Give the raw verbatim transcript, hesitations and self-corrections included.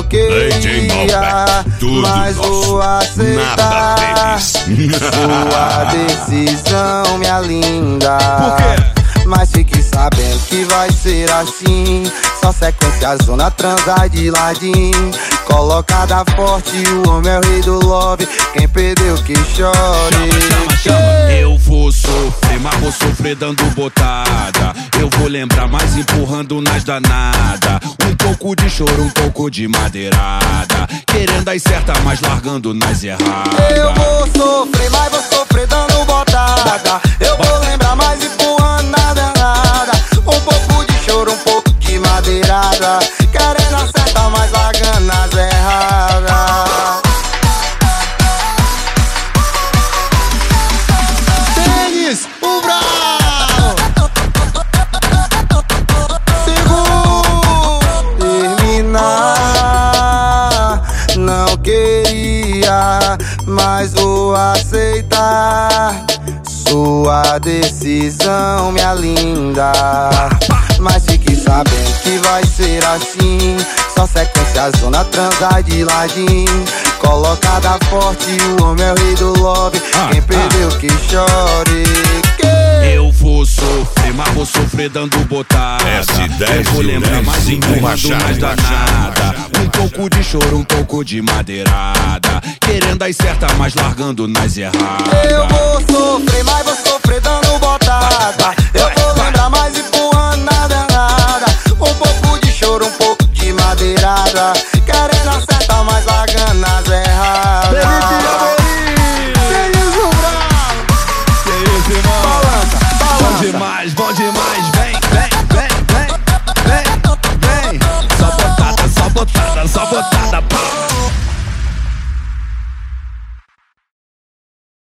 queria, mas vou aceitar sua decisão, minha linda. Por quê? Mas fique sabendo que vai ser assim, só sequência, zona, transar de ladinho. Colocada forte, o homem é o rei do love, quem perdeu que chore. Chama, chama, chama. Eu vou sofrer, mas vou sofrer dando botada. Eu vou lembrar, mas empurrando nas danadas. Um pouco de choro, um pouco de madeirada, querendo as certas, mas largando nas erradas. Eu vou sofrer, mas vou sofrer dando botada. Eu vou lembrar, mas empurrando na danada. Um pouco de choro, um pouco de madeirada, querendo acertar, mas largando nas erradas. Tênis, o brau. Segundo terminar, não queria, mas vou aceitar sua decisão, minha linda. Mas fique sabendo que vai ser assim, só sequência, zona, transar de ladinho. Colocada forte, o homem é o rei do love, ah, quem perdeu ah. que chore. Eu vou sofrer, mas vou sofrer dando botada. S dez Eu vou lembrar, mas empurrando nas danadas. Um pouco de choro, um pouco de madeirada, querendo as certas, mas largando nas erradas. Eu vou sofrer, mas vou sofrer dando botada. Eu vou lembrar, mas empurrando na danada. Um pouco de choro, um pouco de madeirada, querendo acertar, mas largando nas erradas. Que isso, irmão? Balança, balança. Bom demais, bom demais.